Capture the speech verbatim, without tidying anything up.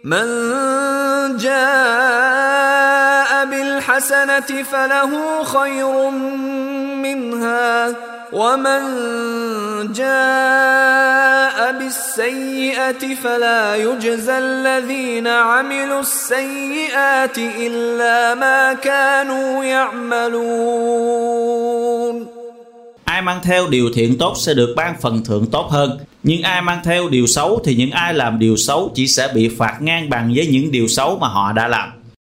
من جاء بالحسنة فله خير منها ومن جاء بالسيئة فلا يجزى الذين عملوا السيئات إلا ما كانوا يعملون. Ai mang theo điều thiện tốt sẽ được ban phần thưởng tốt hơn, nhưng ai mang theo điều xấu thì những ai làm điều xấu chỉ sẽ bị phạt ngang bằng với những điều xấu mà họ đã làm.